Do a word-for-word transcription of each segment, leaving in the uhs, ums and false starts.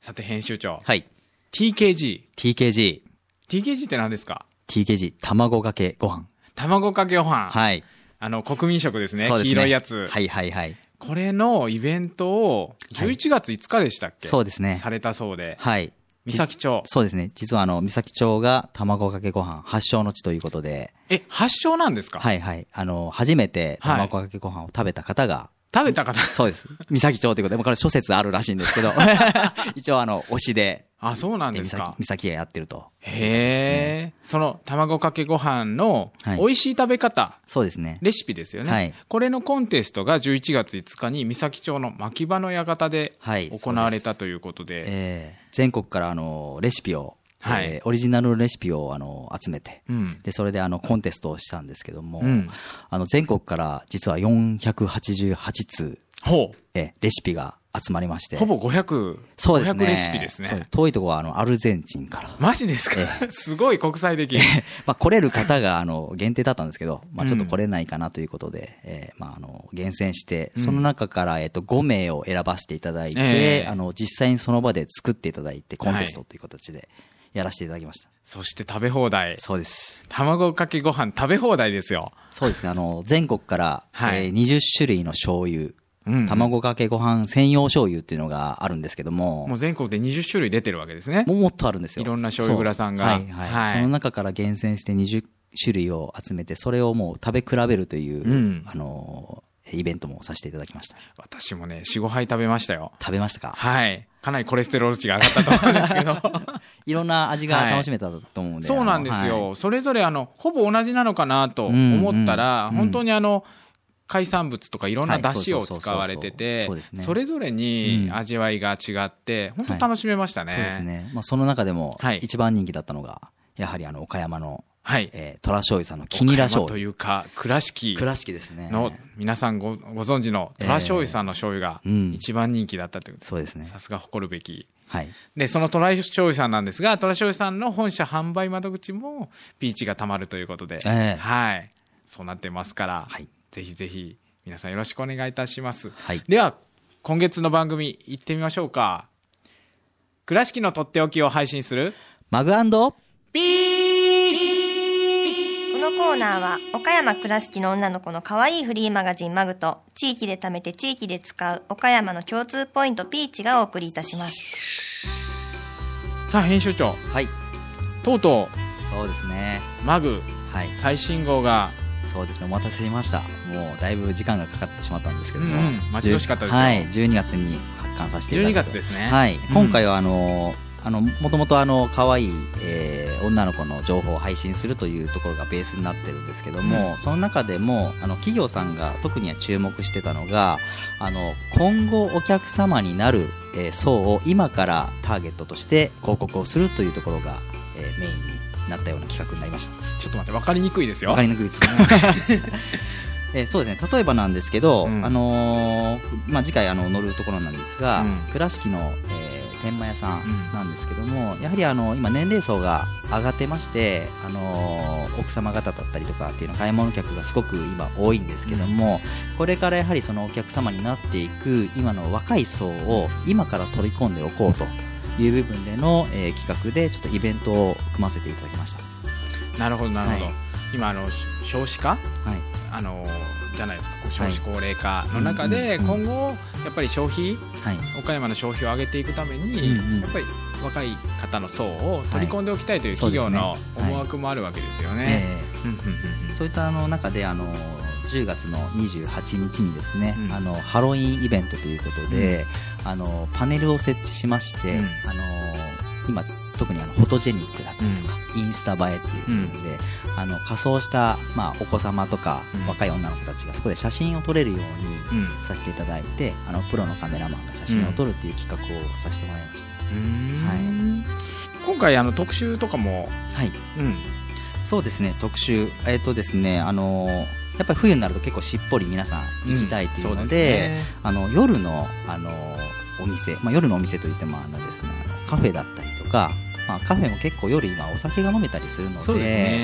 さて編集長。 はい。 ティーケージー。 ティーケージー。 ティーケージー って何ですか？ ティーケージー、卵かけご飯。 卵かけご飯。 はい。 あの、国民食ですね。 そうですね。 黄色いやつ。 はいはいはい。 これのイベントをじゅういちがついつかでしたっけ？ はい、そうですね。 されたそうで。 はい。 三崎町。 そうですね。実はあの、三崎町が卵かけご飯発祥の地ということで。 え、発祥なんですか？ はいはい。あの、初めて卵かけご飯を食べた方が、はい、 食べた方そうです。三崎町ということで、もうこれ諸説あるらしいんですけど、一応あの、推しで。 あ、そうなんですか。 三崎がやってると。 へえ。その卵かけご飯の美味しい食べ方、はい、 そうですね。 レシピですよね。 はい。 これのコンテストがじゅういちがついつかに三崎町の牧場の館で行われたということで、はい、 えー、全国からあのレシピを、はい、えー、オリジナルレシピをあの集めて、うん、でそれであのコンテストをしたんですけども、うん、あの全国から実はよんひゃくはちじゅうはちつう、ほう、えー、レシピが集まりまして。 ほぼごひゃく、 そうですね。 ごひゃくレシピですね。そうです。 遠いところはあのアルゼンチンから。 マジですか？すごい国際的。 まあ来れる方があの限定だったんですけど、まあちょっと来れないかなということで、うん、えー、まああの厳選して、その中からえっとごめいを選ばせていただいて、えー、あの実際にその場で作っていただいてコンテストという形でやらせていただきました。はい、 そして食べ放題。 そうです。 卵かけご飯食べ放題ですよ。 そうですね。あの全国から、はい、えー、にじゅっしゅるいの醤油。うんうん、卵かけご飯専用醤油っていうのがあるんですけども。 もう全国でにじゅっしゅるい出てるわけですね。 もうもっとあるんですよ。 いろんな醤油蔵さんが。 はいはいはい。その中から厳選してにじゅっしゅるいを集めて、それをもう食べ比べるという、うん、あの、イベントもさせていただきました。 私もね、よん、ごはい食べましたよ。 食べましたか？ はい。かなりコレステロール値が上がったと思うんですけど。 いろんな味が楽しめたと思うんで。 はい、そうなんですよ、はい。それぞれあの、ほぼ同じなのかなと思ったら、うんうん、本当にあの、海産物とかいろんな出汁を使われてて、それぞれに味わいが違って、本当楽しめましたね。 はい、そうですね。まあ、その中でも一番人気だったのが、やはりあの岡山の、はい、えー、虎醤油さんの木ニラ醤油。 というか、倉敷。 倉敷ですね。 の、皆さんご、ご存知の虎醤油さんの醤油が一番人気だったという、えーうん。そうですね。さすが誇るべき。はい。で、その虎醤油さんなんですが、虎醤油さんの本社販売窓口もピーチがたまるということで、えー、はい。そうなってますから、はい。ぜひぜひ皆さんよろしくお願いいたします。はい、では今月の番組行ってみましょうか。倉敷のとっておきを配信するマグ&ピーチ。このコーナーは岡山倉敷の女の子の可愛いフリーマガジンマグと地域で貯めて地域で使う岡山の共通ポイントピーチがお送りいたします。 さあ編集長、はい、とうとうそうですねマグ、はい、最新号がそうですね、お待たせしました。もうだいぶ時間がかかってしまったんですけども、うんうん、 待ち遠しかったですよ。 はい、じゅうにがつに発刊させていただいて、 じゅうにがつですね。 はい、今回はあのあのもともとあの可愛い、えー、女の子の情報を配信するというところがベースになってるんですけども、うん、その中でもあの企業さんが特には注目してたのが、あの今後お客様になる、えー、層を今からターゲットとして広告をするというところが、えー、メインになったような企画になりました。 ちょっと待って、分かりにくいですよ。 分かりにくいですね。えー、そうですね。例えばなんですけど、うん、あのー、まあ、次回あの乗るところなんですが、うん、倉敷の、えー、天満屋さんなんですけども、うん、やはりあの今年齢層が上がってまして、あのー、奥様方だったりとかっていうの買い物客がすごく今多いんですけども、うん、これからやはりそのお客様になっていく今の若い層を今から取り込んでおこうという部分での、えー、企画でちょっとイベントを組ませていただきました。 なるほどなるほど、はい、今あの少子化、はい、あのじゃないですか、少子高齢化の中で今後やっぱり消費、はい、岡山の消費を上げていくために、うんうん、やっぱり若い方の層を取り込んでおきたいという企業の思惑もあるわけですよね。 そういったあの中であのじゅうがつのにじゅうはちにちにですね、うん、あのハロウィンイベントということで、うん、あのパネルを設置しまして、うん、あの今特にあのフォトジェニックだったりとか、うん、インスタ映えっていう部分で、うん、あの仮装した、まあ、お子様とか、うん、若い女の子たちがそこで写真を撮れるようにさせていただいて、うん、あのプロのカメラマンが写真を撮るっていう企画をさせてもらいました。うん、 はい、今回あの特集とかも、 はい、うん、そうですね、特集、えーとですね、あのー、やっぱり冬になると結構しっぽり皆さん行きたいというので、うん、ね、あの夜の、あのー、お店、まあ、夜のお店といってもあのですね、あのカフェだったりとか、まあ、カフェも結構夜今お酒が飲めたりするので、 そうですね、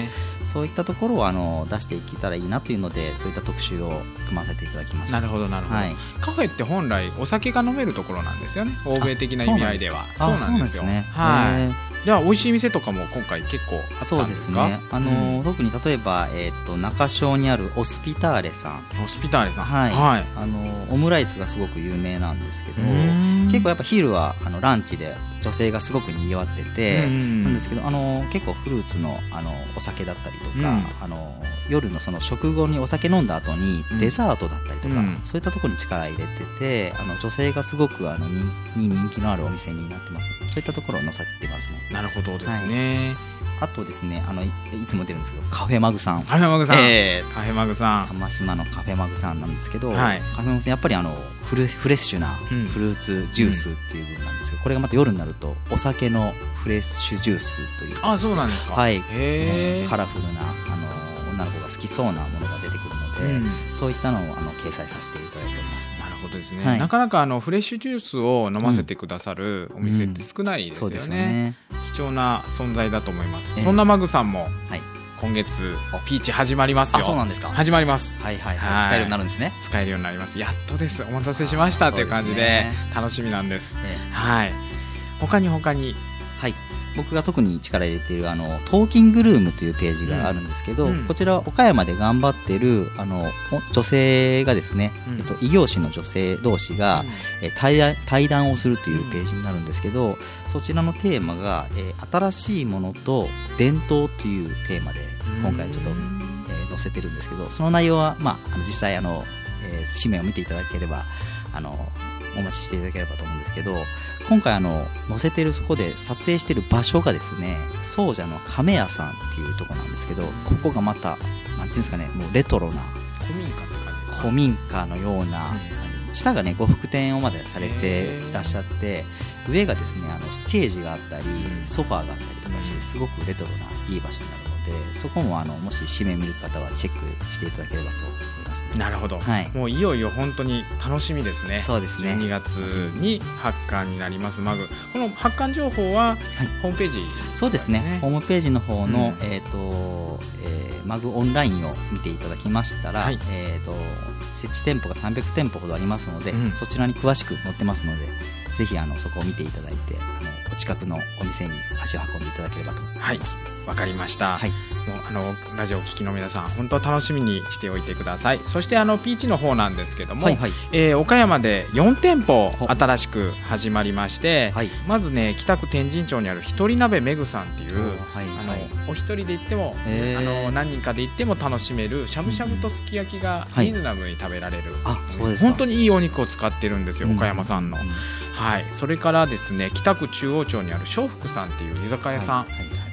そういったところをあの出していけたらいいなというので、そういった特集を組ませていただきました。 なるほどなるほど、はい、カフェって本来お酒が飲めるところなんですよね、欧米的な意味合いでは。そうなんですよ。はい。じゃあ美味しい店とかも今回結構あったんですか？ そうですね、あの、うん、特に例えば、えー、と中小にあるオスピターレさん、 オスピターレさん、 はい、はい、あのオムライスがすごく有名なんですけど、結構やっぱ昼はあのランチで女性がすごくにぎわっててなんですけど、あの結構フルーツの、あのお酒だったりとか、うん、あの夜のその食後にお酒飲んだ後にデザートだったりとか、うん、そういったところに力入れてて、あの女性がすごくあのに人気のあるお店になってます。そういったところを載せてますね。 なるほどですね、 はい、あとですね、あの い, いつも出るんですけどカフェマグさん、 カフェマグさん、えー、カフェマグさん、 玉島のカフェマグさんなんですけど、 はい、 カフェマグさんやっぱりあのフ レ, フレッシュなフルーツジュースっていう部分なんですけど、うん、これがまた夜になるとお酒のフレッシュジュースという、 あ、そうなんですか、 はい、 へカラフルなあの女の子が好きそうなものが出てくるので、うん、そういったのをあの掲載させていただいております。 なるほどですね、はい、なかなかあのフレッシュジュースを飲ませてくださるお店って少ないですよね、うんうん、そうですよね。貴重な存在だと思います、えー、そんなマグさんも、はい、今月ピーチ始まりますよ。 あ、そうなんですか。 始まります。 はいはいはい、使えるようになるんですね。 使えるようになります。やっとです。お待たせしましたという感じで楽しみなんです、えー、はい。他に他に、 はい、僕が特に力入れているあのトーキングルームというページがあるんですけど、うん、こちらは岡山で頑張っているあの女性がですね、うん、えっと、異業種の女性同士が、うん、え対談、対談をするというページになるんですけど、そちらのテーマが、えー、新しいものと伝統というテーマで今回ちょっと、えー、載せてるんですけど、その内容は、まあ、あの実際あの、えー、紙面を見ていただければあのお待ちしていただければと思うんですけど、今回あの載せてるそこで撮影している場所がですね、総社の亀屋さんっていうところなんですけど、ここがまたなんていうんですかね、もうレトロな古民家って感じですか。 古民家のような、うん、下がね呉服店をまでされていらっしゃって、上がですねあのステージがあったりソファーがあったりとかしてすごくレトロないい場所になるので、そこもあのもし紙面見る方はチェックしていただければと思います。 なるほど、はい、もういよいよ本当に楽しみですね。 そうですね、 じゅうにがつに発刊になりますマグ。この発刊情報はホームページ、ね、はい、 そうですね、ホームページの方の、うん、えーとえー、マグオンラインを見ていただきましたら、はい、えーと設置店舗がさんびゃくてんぽほどありますので、うん、そちらに詳しく載ってますので、ぜひあのそこを見ていただいて、あのお近くのお店に足を運んでいただければと思います。 はい、わかりました、はい、もうあのラジオを聴きの皆さん本当楽しみにしておいてください。そしてあのピーチの方なんですけども、はいはい、えー、岡山でよんてんぽ新しく始まりまして、はい、まずね北区天神町にある一人鍋めぐさんっていう、はいはい、あのお一人で行っても、えー、あの何人かで行っても楽しめるしゃぶしゃぶとすき焼きがリーズナブルに食べられる、 はい、 本当にいいお肉を使ってるんですよ、うん、岡山産の、うん、はい。それからですね北区中央町にある笑福さんっていう居酒屋さん、はいはい、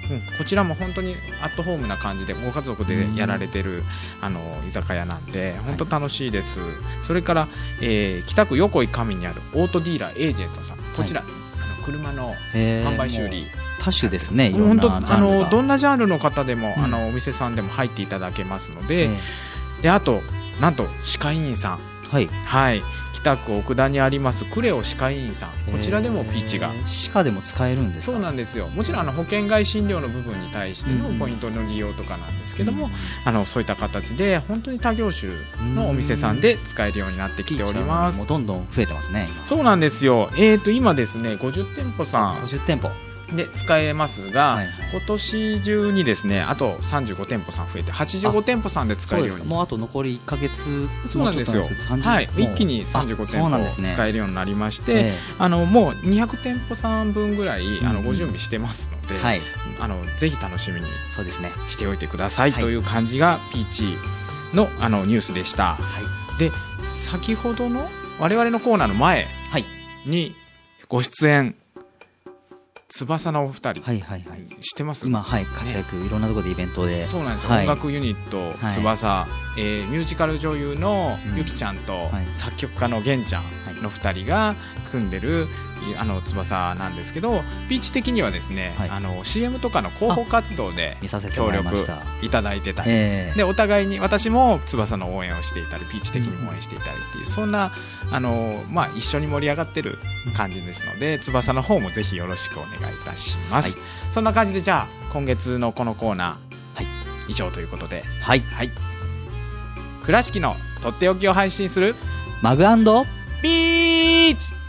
うん、こちらも本当にアットホームな感じでご家族でやられてる、うん、あの居酒屋なんで本当楽しいです、はい、それから、えー、北区横井上にあるオートディーラーエージェントさん、こちら、はい、あの車の販売修理多種ですね、いろんなジャンルが、 あのどんなジャンルの方でも、うん、あのお店さんでも入っていただけますので、であとなんと歯科医院さん、はい、はい、北区奥田にありますクレオ歯科医院さん、こちらでもピーチが歯科でも使えるんですか。 そうなんですよ。もちろんあの保険外診療の部分に対してのポイントの利用とかなんですけども、うん、あのそういった形で本当に多業種のお店さんで使えるようになってきております。 もうどんどん増えてますね今。 そうなんですよ、えー、と今ですねごじゅってんぽさんごじゅってんぽで使えますが、はいはい、今年中にですねあとさんじゅうごてんぽさん増えてはちじゅうごてんぽさんで使えるように。 もうあと残りいっかげつ。 そうなんですよ、はい、一気にさんじゅうごてんぽ使えるようになりまして、ね、えー、あのもうにひゃくてんぽさんぶんぐらいあのご準備してますので、うん、はい、あのぜひ楽しみにしておいてください、はい、という感じがピーチ の, あのニュースでした、はい、で先ほどの我々のコーナーの前にご出演翼のお二人、はいはいはい、知ってます？ 今、はい、活躍、ね、いろんなところでイベントで。 そうなんですよ、はい、音楽ユニット翼、はい、えー、ミュージカル女優のゆきちゃんと、うん、はい、作曲家のげんちゃんの二人が組んでるあの翼なんですけど、ピーチ的にはですね、はい、あの シーエム とかの広報活動で協力いただいてたり、えー、でお互いに私も翼の応援をしていたりピーチ的にも応援していたりっていう、うん、そんなあの、まあ、一緒に盛り上がってる感じですので、翼の方もぜひよろしくお願いいたします、はい、そんな感じでじゃあ今月のこのコーナー、はい、 以上ということで、 はい、 はい、倉敷のとっておきを配信するマグ& ビーチ。